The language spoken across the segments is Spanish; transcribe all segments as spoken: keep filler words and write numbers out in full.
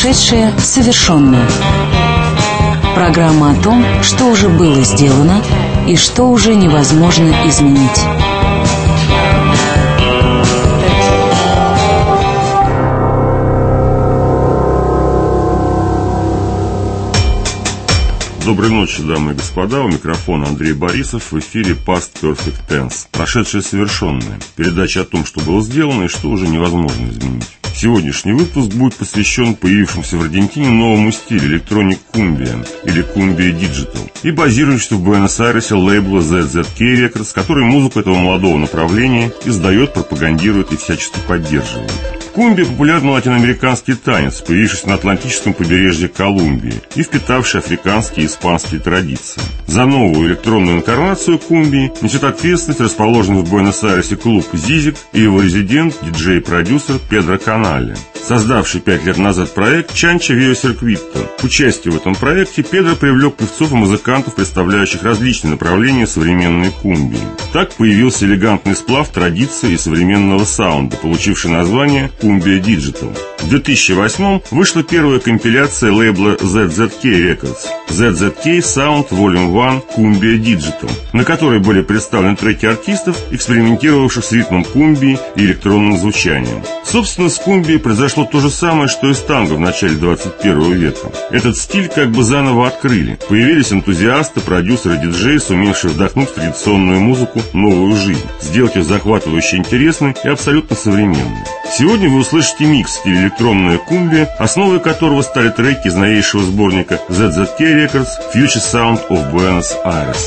Прошедшее совершенное. Программа о том, что уже было сделано и что уже невозможно изменить. Доброй ночи, дамы и господа. У микрофона Андрей Борисов. В эфире Past Perfect Tense. Прошедшее совершенное. Передача о том, что было сделано и что уже невозможно изменить. Сегодняшний выпуск будет посвящен появившемуся в Аргентине новому стилю электроник Cumbia или Cumbia Digital и базирующемуся в Буэнос-Айресе лейблу зет зет кей Records, который музыку этого молодого направления издает, пропагандирует и всячески поддерживает. Кумбия – популярный латиноамериканский танец, появившийся на Атлантическом побережье Колумбии и впитавший африканские и испанские традиции. За новую электронную инкарнацию кумбии несет ответственность расположенный в Буэнос-Айресе клуб «Зизик» и его резидент, диджей и продюсер Педро Канале, создавший пять лет назад проект «Чанча Вио Серквитто». К участию в этом проекте Педро привлек певцов и музыкантов, представляющих различные направления современной кумбии. Так появился элегантный сплав традиции и современного саунда, получивший название Cumbia Digital. В две тысячи восьмом вышла первая компиляция лейбла зет зет кей Records зет зет кей Sound Volume один Cumbia Digital, на которой были представлены треки артистов, экспериментировавших с ритмом кумбии и электронным звучанием. Собственно, с кумбией произошло то же самое, что и с танго в начале двадцать первого века. Этот стиль как бы заново открыли. Появились энтузиасты, продюсеры, диджеи, сумевшие вдохнуть в традиционную музыку новую жизнь, сделать ее захватывающе интересной и абсолютно современной. Сегодня вы услышите микс в стиле электронная кумбия, основой которого стали треки из новейшего сборника зет зет кей Records Future Sound of Buenos Aires.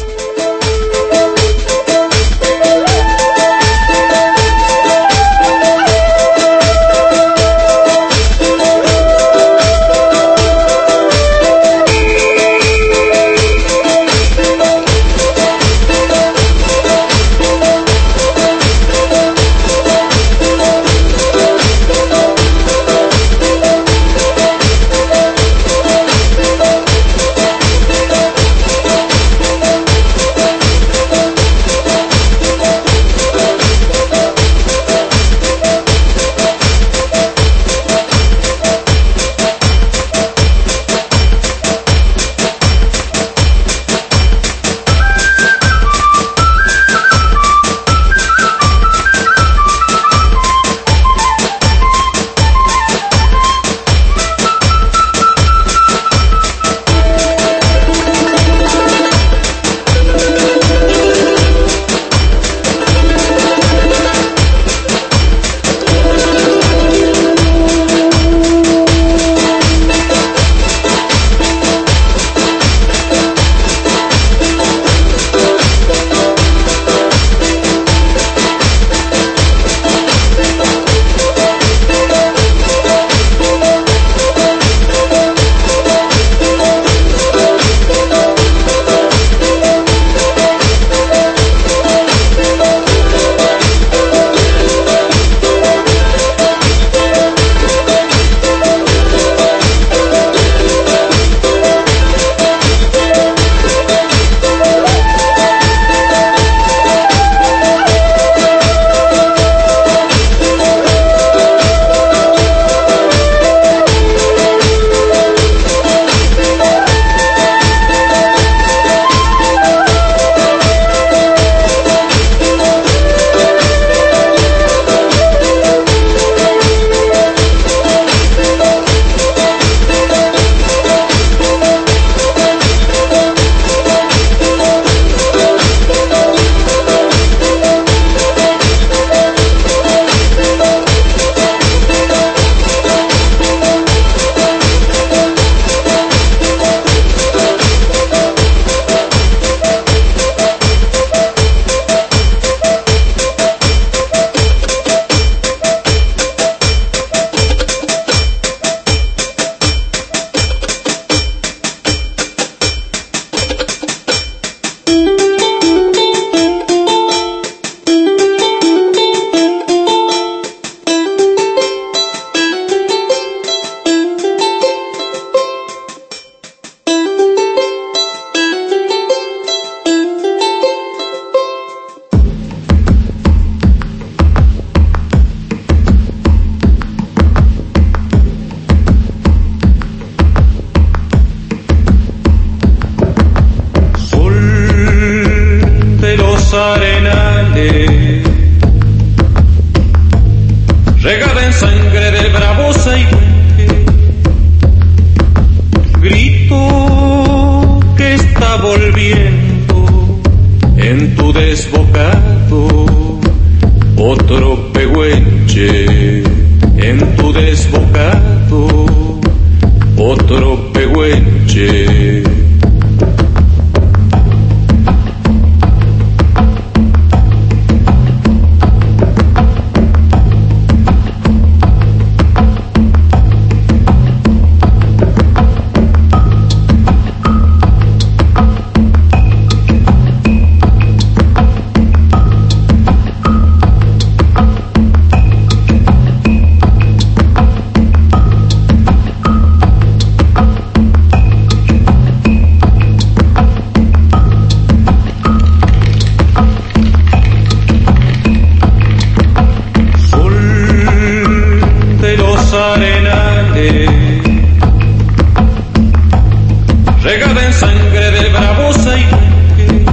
arenales, regada en sangre del bravo Saihueque, grito que está volviendo en tu desbocado, otro pehuenche, en tu desbocado, otro pehuenche. Arenales, regada en sangre del bravo Saihueque,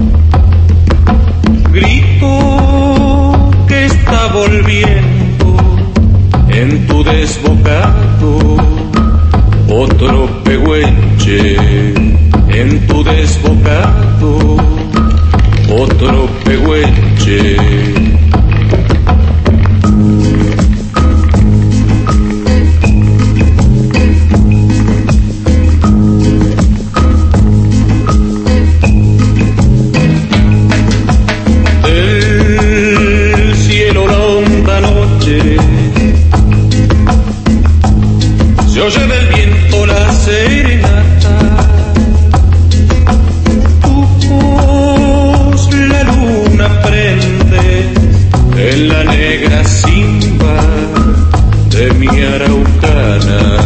grito que está volviendo en tu desbocado, otro pehuenche, en tu desbocado, otro pehuenche. Se oye del viento la serenata, tu voz la luna prende en la negra simba de mi araucana.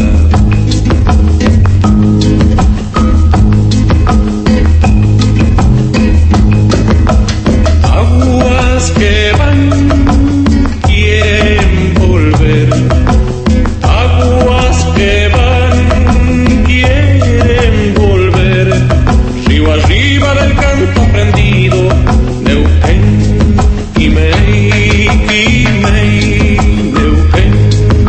Aguas que van quieren volver, aguas que van quieren volver, río arriba del canto prendido, Neuquén, Quimei, Quimei, Neuquén.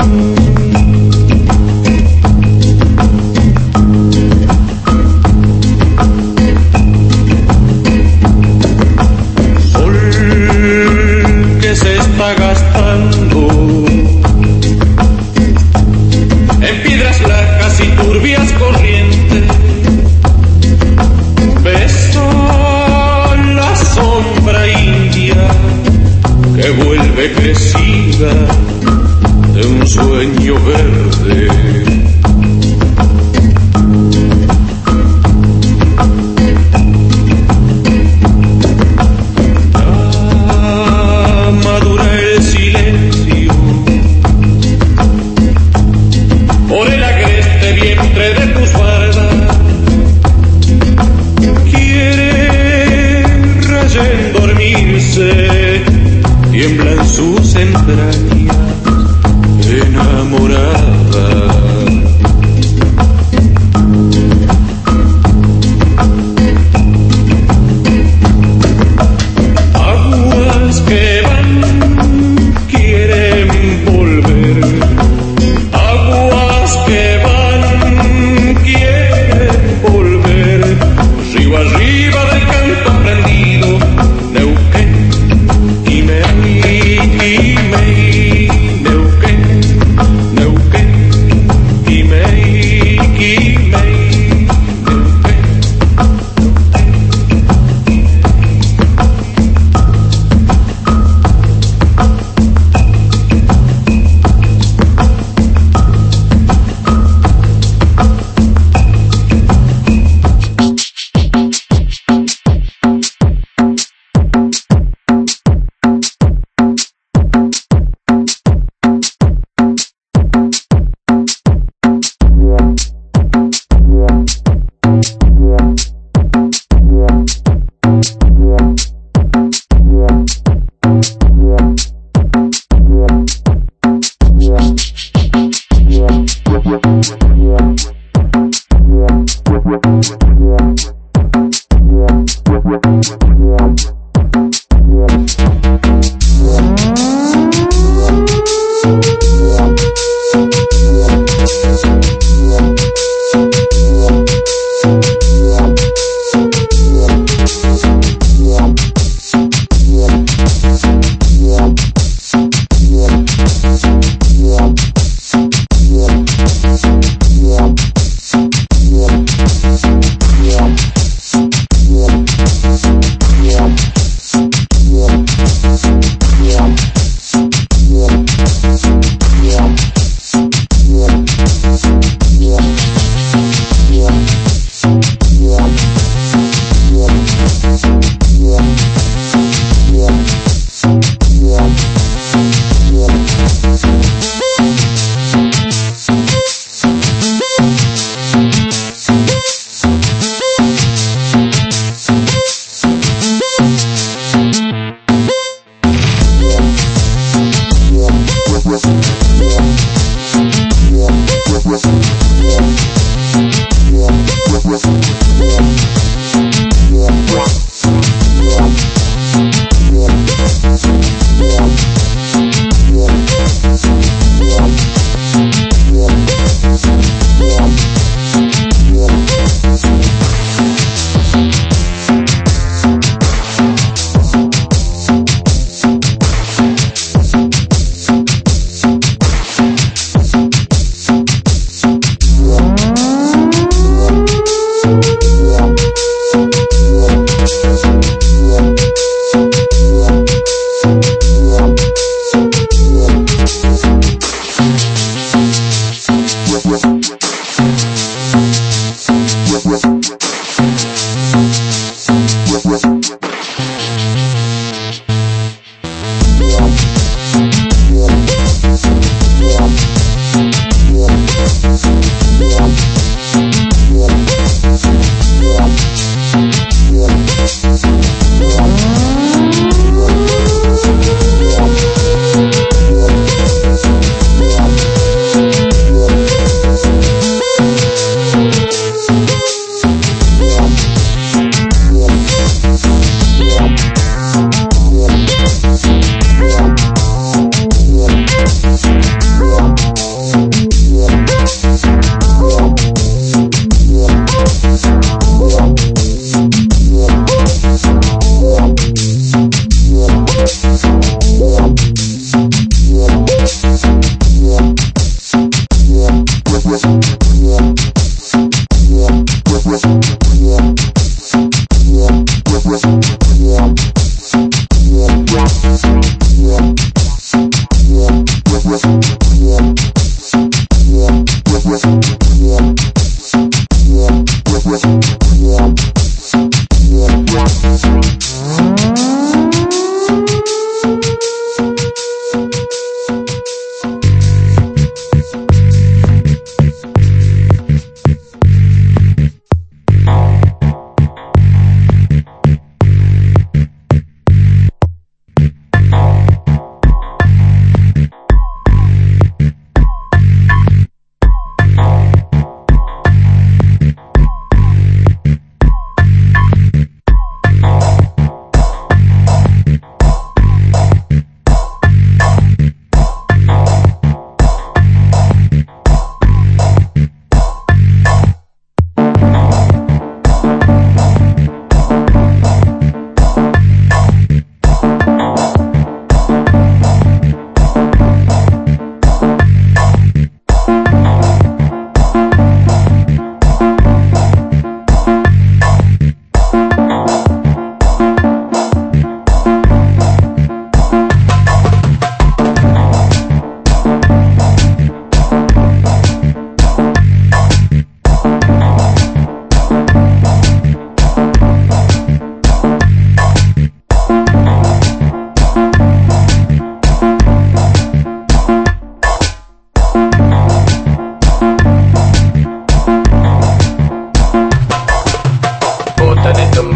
Sol que se está gastando en piedras lacas y turbias corrientes, beso la sombra india que vuelve crecida de un sueño verde. Ya madura el silencio por el agreste vientre de tus manos,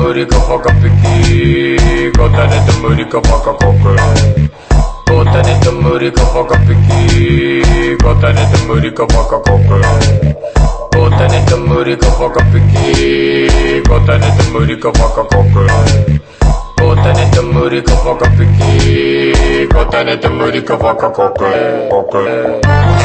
murika faka piki, gotane to murika faka koke. Gotane to murika faka piki, gotane to murika faka koke. Gotane to murika faka piki, gotane to murika faka koke. Gotane to murika faka piki, gotane to murika faka koke. Koke.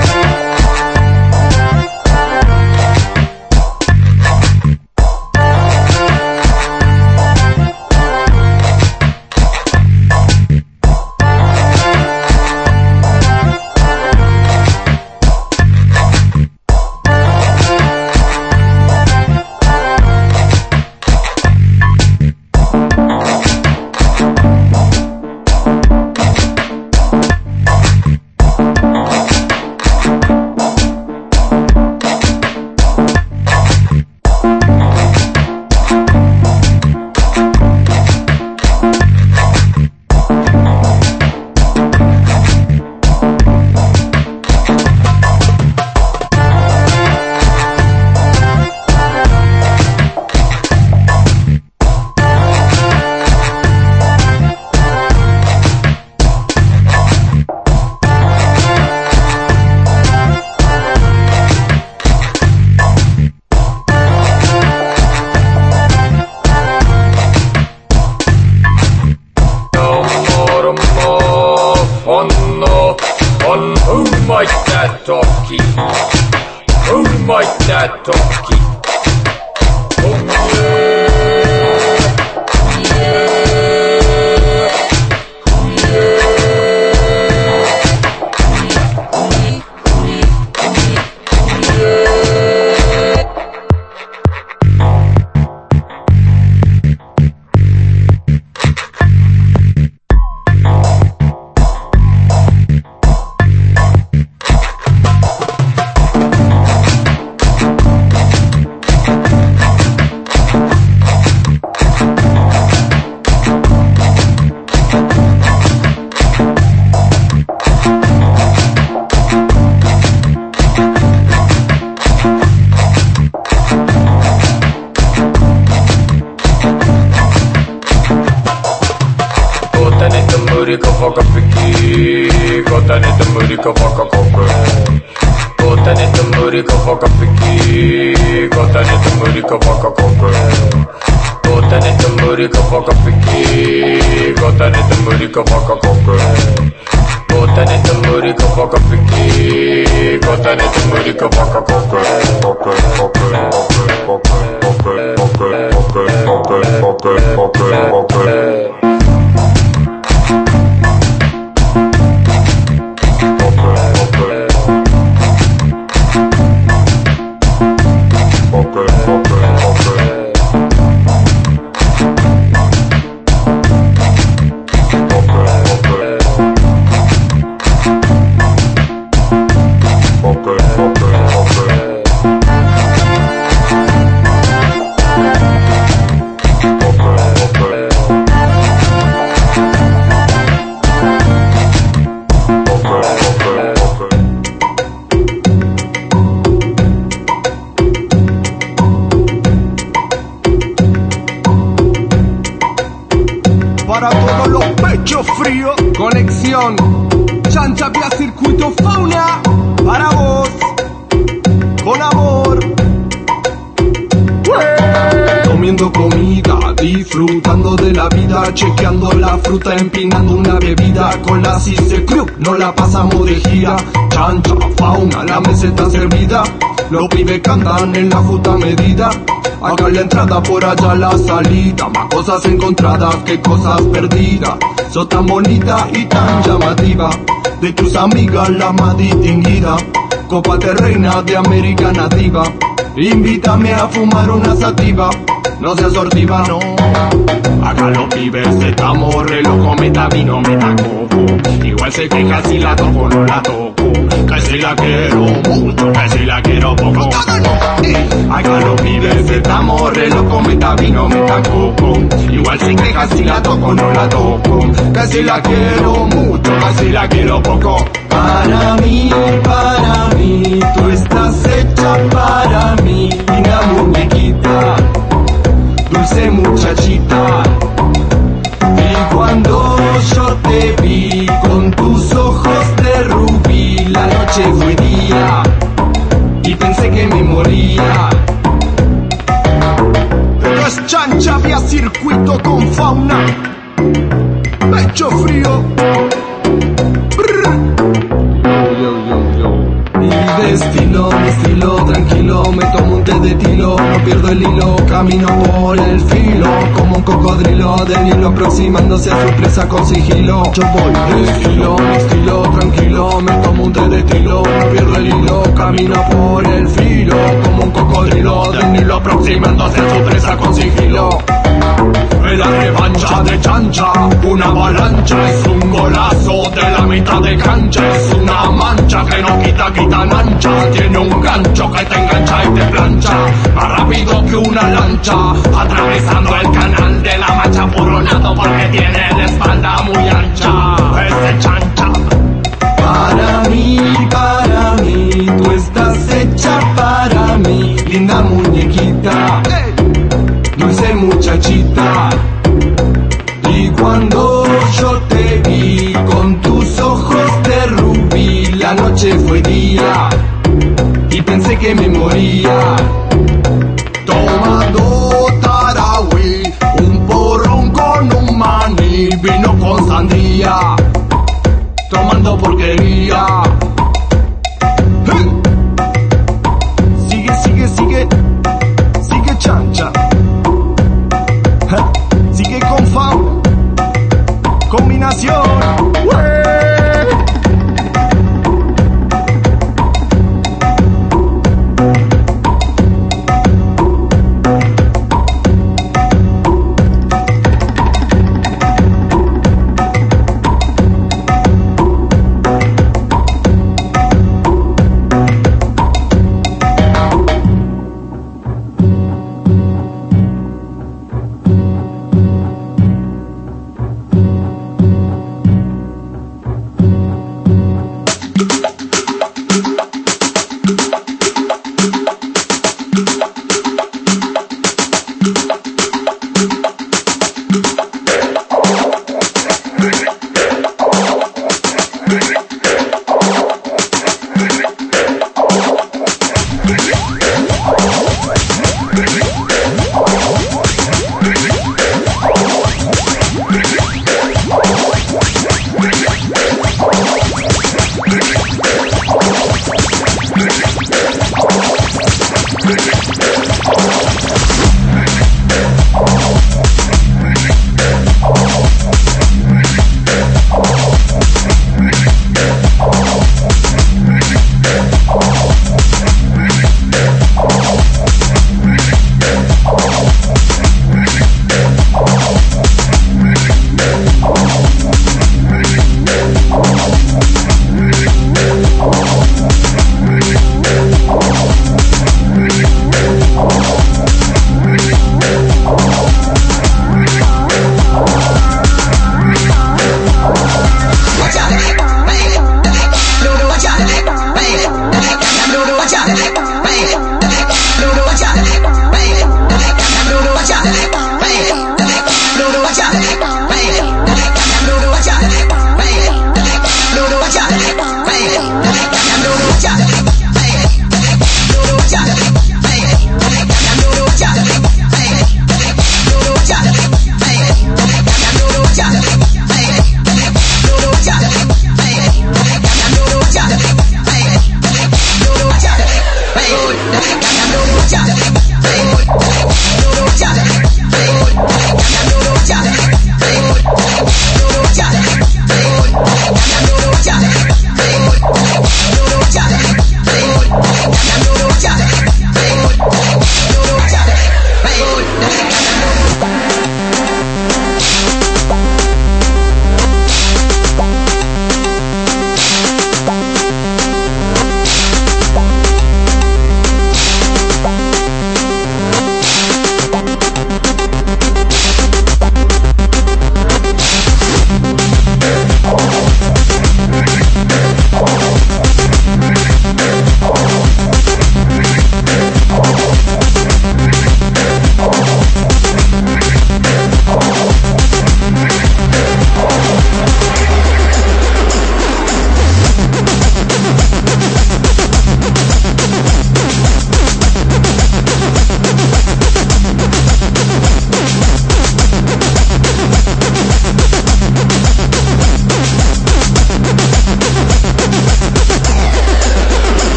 Para todos los pechos fríos, conexión Chancha vía circuito fauna. Para vos, con amor. Comiendo comida, disfrutando de la vida, chequeando la fruta, empinando una bebida. Con la Cise Crew no la pasamos de gira. Chancha, fauna, la meseta servida. Los pibes cantan en la justa medida. Acá la entrada, por allá la salida. Más cosas encontradas que cosas perdidas. Sos tan bonita y tan llamativa. De tus amigas la más distinguida. Copa de reina de América nativa. Invítame a fumar una sativa. No seas sortiva, no. Acá los pibes estamos re loco, meta vino, meta coco. Igual se queja si la toco o no la toco. Que si la quiero mucho, que si la quiero poco. Acá los pibes estamos re loco, meta vino, meta coco. Igual se queja si la toco o no la toco. Que si la quiero mucho, que si la quiero poco. Para mí, para mí, tú estás hecha para mí, una muñequita. Dulce muchacha. circuito con fauna. Pecho frío. Y de estilo, mi estilo, tranquilo, me tomo un té de tilo, no pierdo el hilo, camino por el filo, como un cocodrilo del hilo aproximándose a su presa con sigilo. Yo voy de estilo, mi estilo, tranquilo, me tomo un té de tilo, no pierdo el hilo, camino por el filo, como un cocodrilo del hilo aproximándose a su presa con sigilo. En la revancha de Chancha, una avalancha es un golazo de la mitad de cancha, es una mancha que no quita, quita ancha, tiene un gancho que te engancha y te plancha, más rápido que una lancha, atravesando el canal de la Mancha, furonado porque tiene la espalda muy ancha, ese Chancha. Para mí, para mí, tú estás hecha para mí, linda muñequita, dulce muchachita. Y cuando yo te vi con tus ojos de rubí, la noche fue día y pensé que me moría. Tomando tarahui, un porrón con un maní, vino con sandía, tomando porquería. ¡Hey! Sigue, sigue, sigue, sigue Chancha. Sigue con fauna, combinación.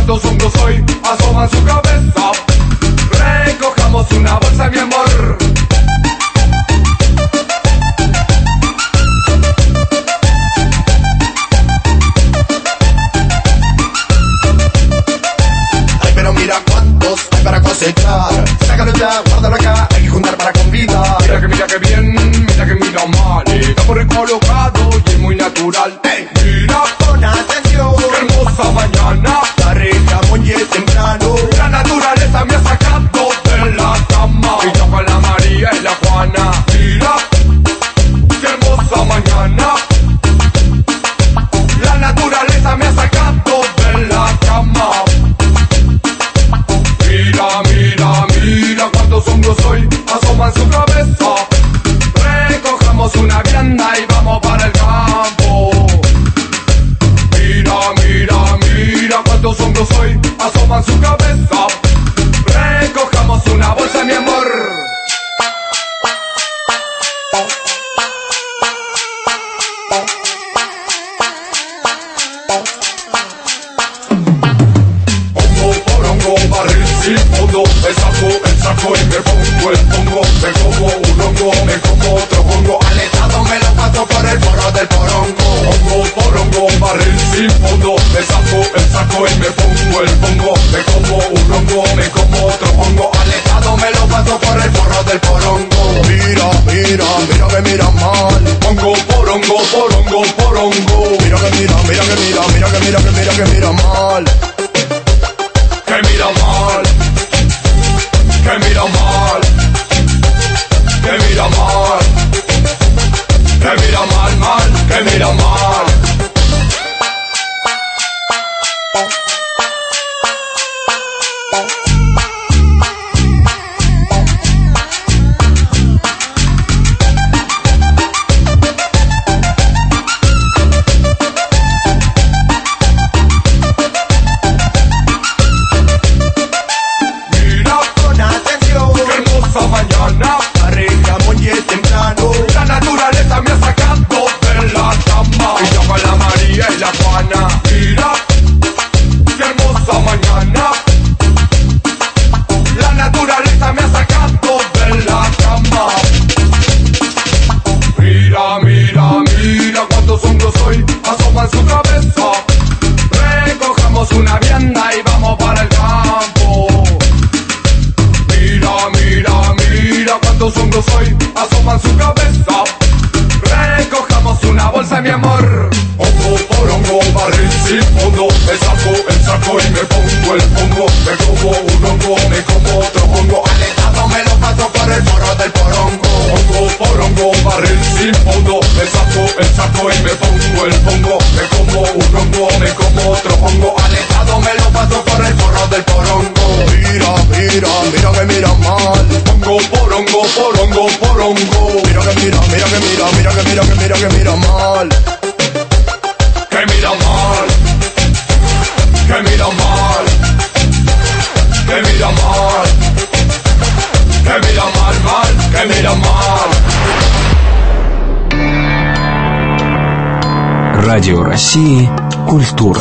¿cuántos hongos hoy asoman su cabeza? Recojamos una bolsa, mi amor. Ay, pero mira cuántos hay para cosechar. Sácalo ya, guárdalo acá, hay que juntar para convidar. Mira que mira que bien, mira que mira mal. Está por recolocado y es muy natural. Hey, mira con atención, qué hermosa mañana. la arreglamos y es temprano. La naturaleza me ha sacado de la cama. Y yo con la María y la Juana. Mira qué hermosa mañana. La naturaleza me ha sacado de la cama. Mira, mira, mira cuántos hongos hoy asoman su cabeza. Recojamos una vianda y vamos para el campo. Mira, mira, mira cuántos hongos hoy asoman su cabeza. Recojamos una bolsa, mi amor. Hongo por hongo, barril sin fondo. Me saco el saco y me pongo el pongo. Me como un hongo, me como otro hongo. Aletado me lo paso por el forro del porongo. Hongo por hongo, barril sin fondo. Me saco el saco y me pongo el pongo. Me como un hongo, me como otro hongo. Aletado me lo paso por el forro del porongo. Mira, mira, mira que mira mal. Hongo por hongo, por hongo, por hongo. Mira que mira, mira que mira, mira que mira que mira que mira mal. Que mira mal. Que mira mal. Que mira mal. Que mira mal, mal. Que mira mal. Mira con atención, Qué hermosa mañana. arreglamos y es temprano. La naturaleza me ha sacado de la cama. Y yo con la María y la Juana. Mira, qué hermosa mañana. La naturaleza me ha sacado de la cama. Mira, mira, mira cuántos hongos hoy asoman su cabeza. Recojamos una vianda y vamos para el campo. Mira, mira, mira cuántos hongos hoy asoman su cabeza. Recojamos una bolsa, mi amor. Hongo por hongo, barril sin fondo. Me saco el saco y me pongo el pongo. Me como un hongo, me como otro hongo. Aletado me lo paso por el forro del porongo. Hongo por hongo, barril sin fondo. Me saco el saco y me pongo el pongo. Me como un hongo, me como otro hongo. Aletado me lo paso por el forro del porongo. Mira, mira, mira que mira mal. Hongo por hongo, por hongo, por hongo. Mira que mira, mira que mira, mira que mira que mira que mira mal. Que mira mal. Que mira mal. Que mira mal. Que mira mal, mal. Que mira mal. Радио России «Культура».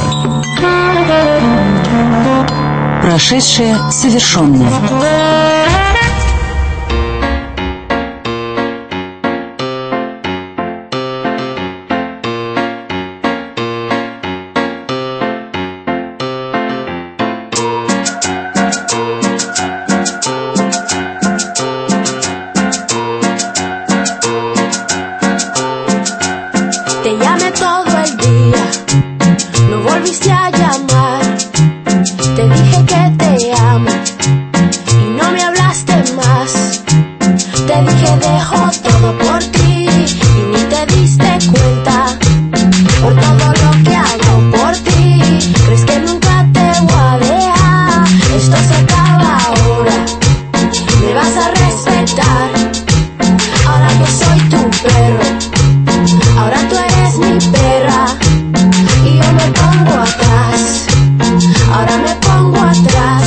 Прошедшее совершенное. Te llamé todo el día, no volviste a llamar. Te dije que te amo y no me hablaste más. Te dije dejo todo por ti y ni te diste cuenta. Por todo lo que hago por ti, crees que nunca te voy a dejar. Esto se acaba ahora, me vas a respetar. Ahora yo soy tu perro, ahora tú eres mi perra. Y yo me pongo atrás, ahora me pongo atrás.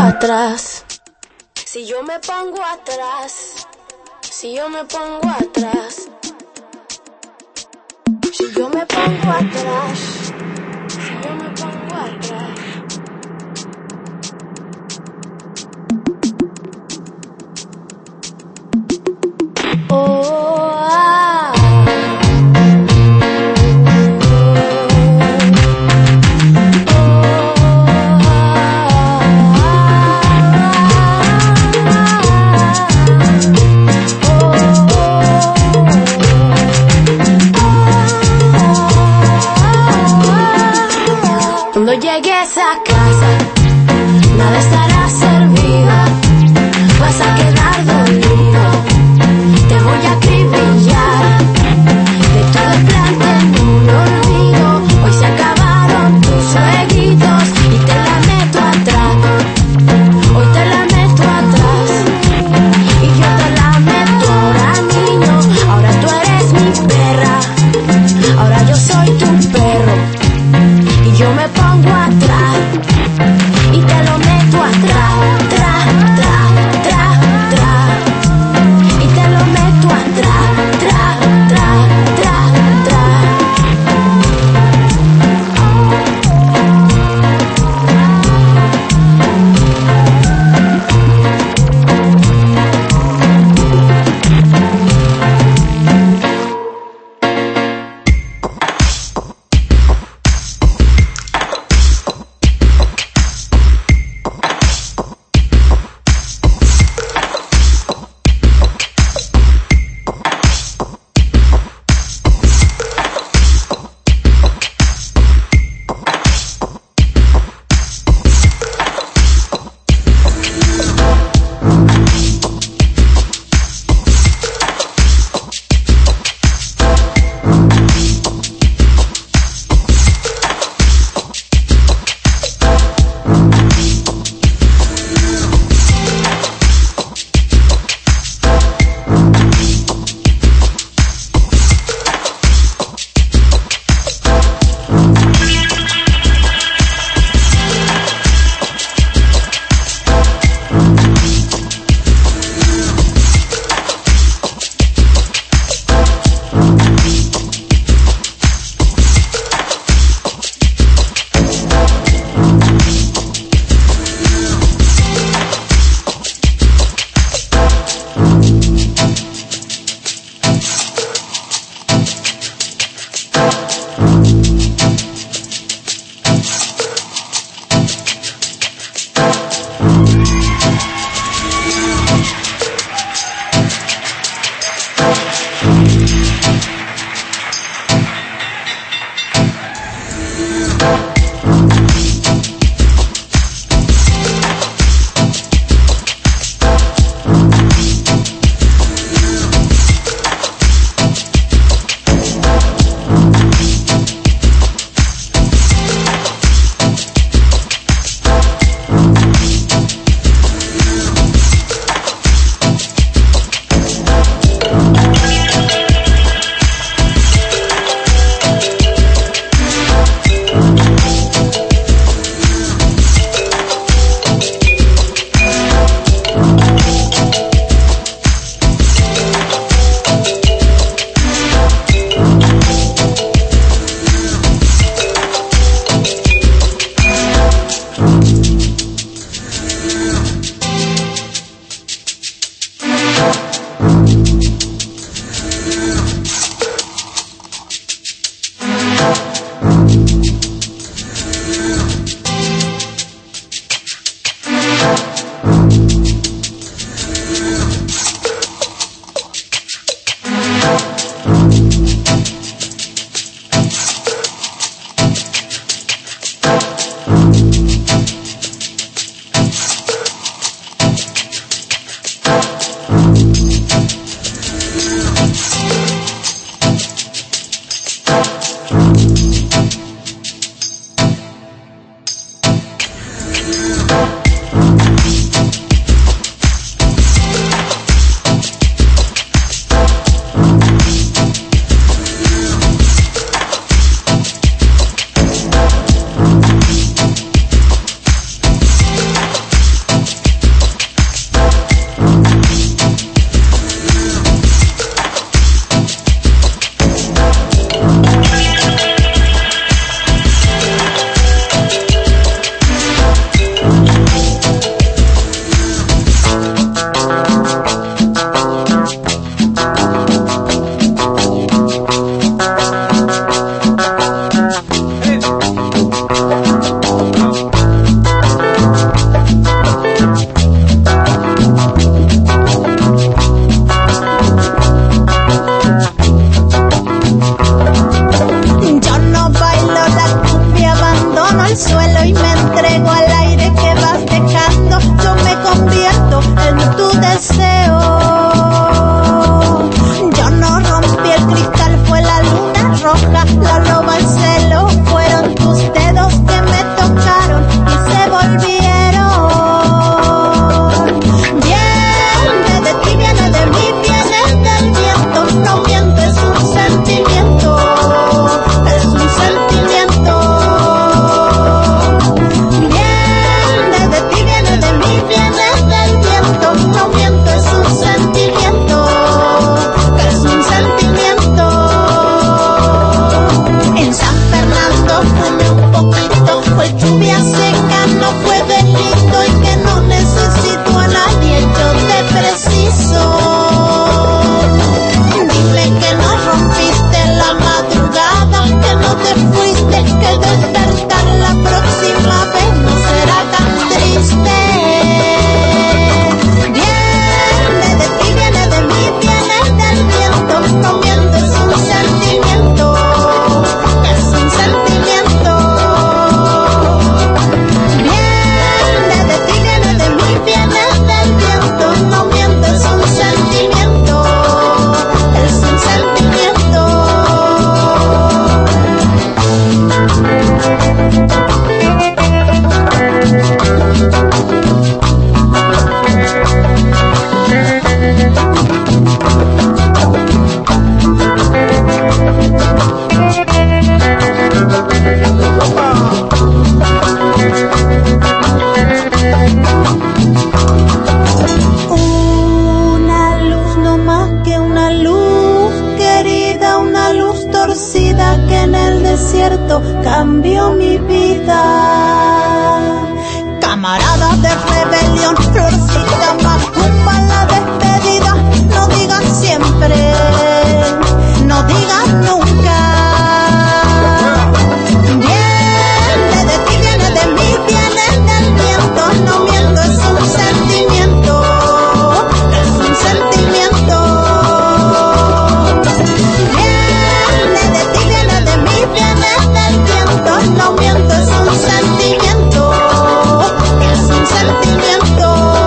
atrás, si yo me pongo atrás, si yo me pongo atrás, si yo me pongo atrás, si yo me pongo atrás. Oh, ah. Cuando llegues a casa, nada estará servido, vas a quedar dormido, te voy a criar. Una luz no más que una luz querida, una luz torcida que en el desierto cambió mi vida. Camaradas de rebelión, florcita, macumba, la despedida. No digas siempre, no digas nunca. Viene de ti, viene de mí, viene del viento. No miento, es un sentimiento, es un sentimiento. Viene de ti, viene de mí, viene del viento. No miento, es un sentimiento, es un sentimiento.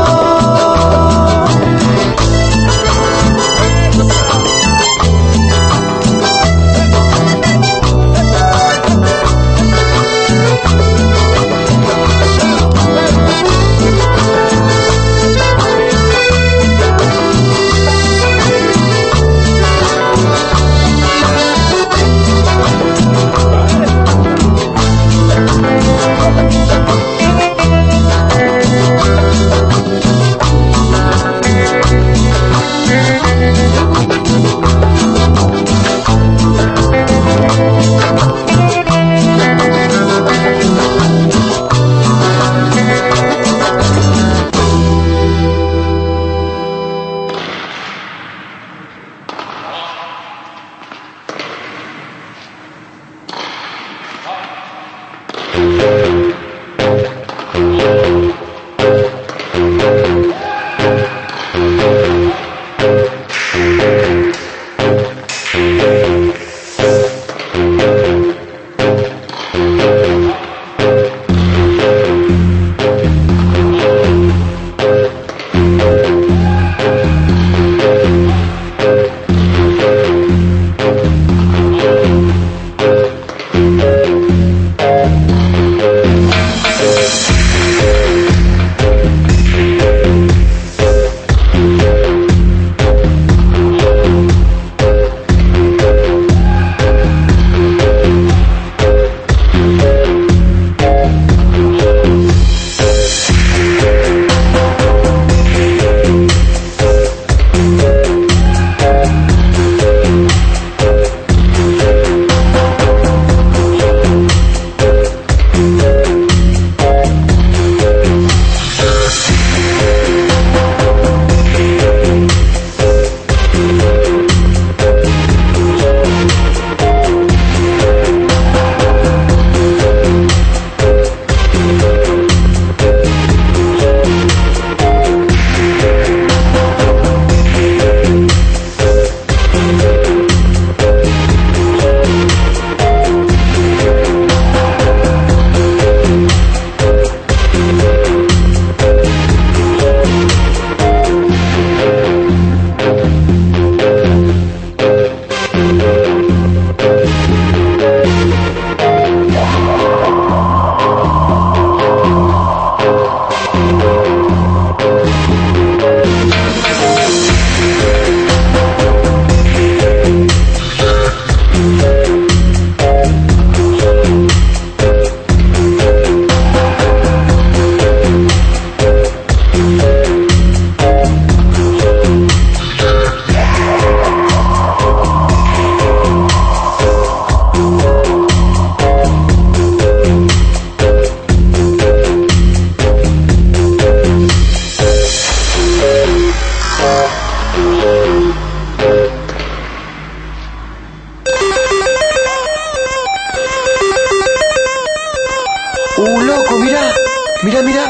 Mira, mira,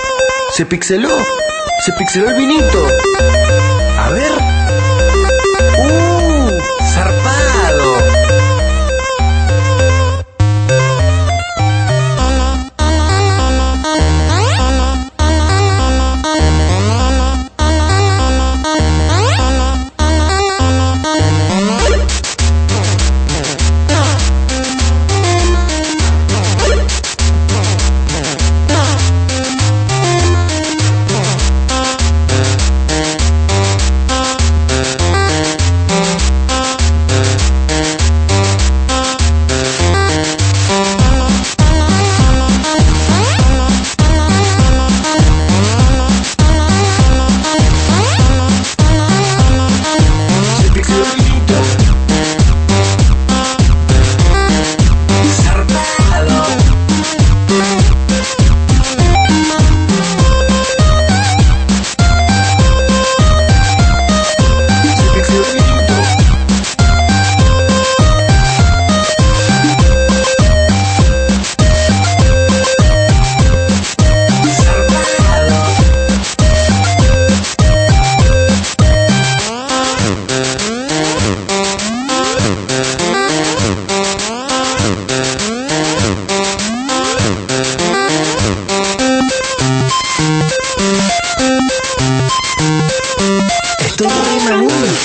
se pixeló, se pixeló el vinito. A ver. ¡Uh! ¡Zarpado!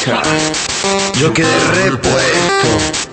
pija. Yo quedé repuesto.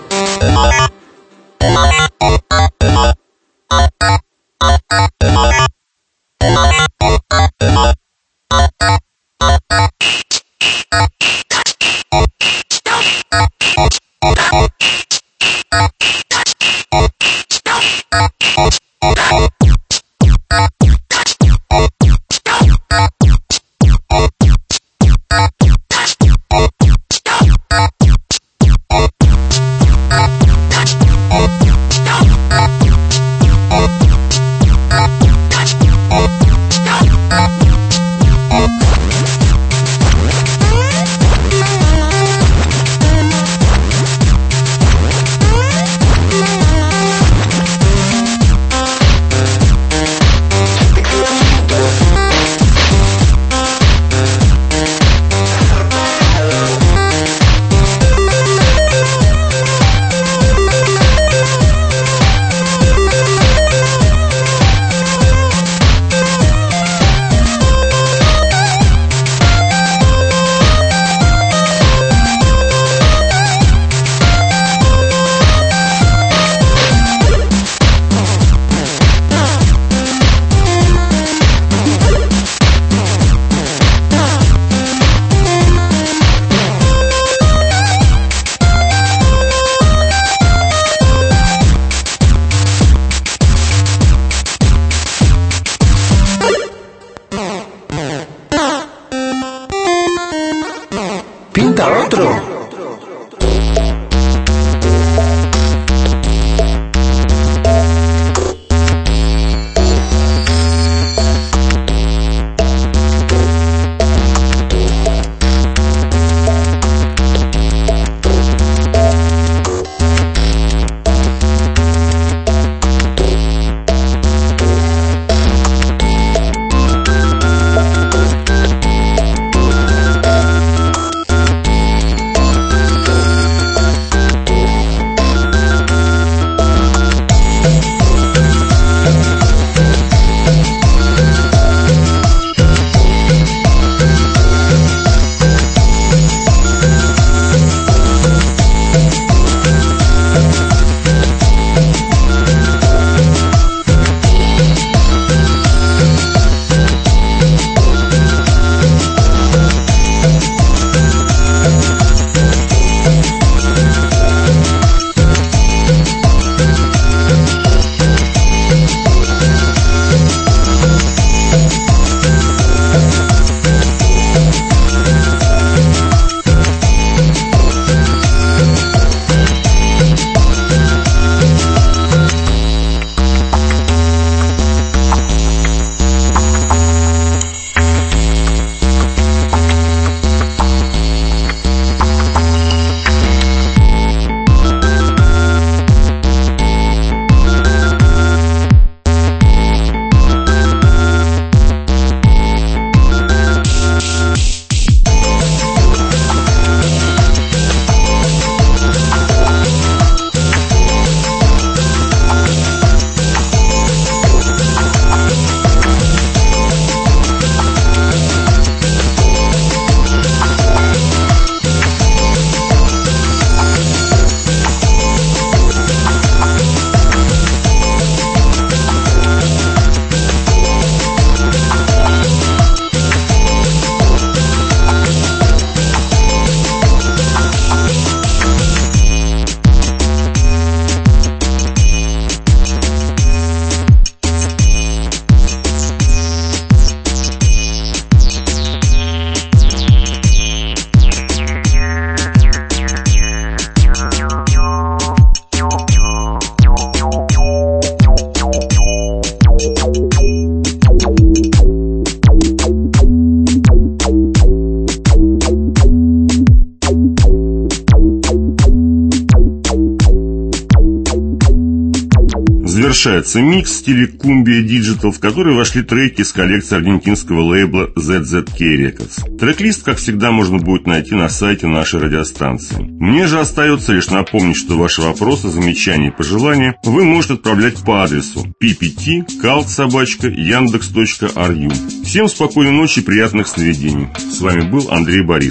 Завершается микс в стиле Cumbia Digital, в который вошли треки с коллекции аргентинского лейбла зет зет кей Records. Трек-лист, как всегда, можно будет найти на сайте нашей радиостанции. Мне же остается лишь напомнить, что ваши вопросы, замечания и пожелания вы можете отправлять по адресу пи пи ти калт собака яндекс точка ру. Всем спокойной ночи и приятных сновидений. С вами был Андрей Борисов.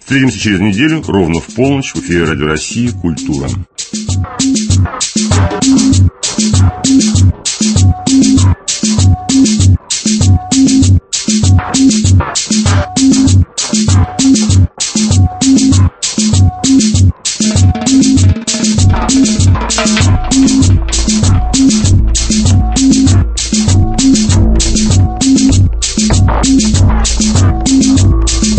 Встретимся через неделю, ровно в полночь, в эфире Радио России «Культура». We'll be right back.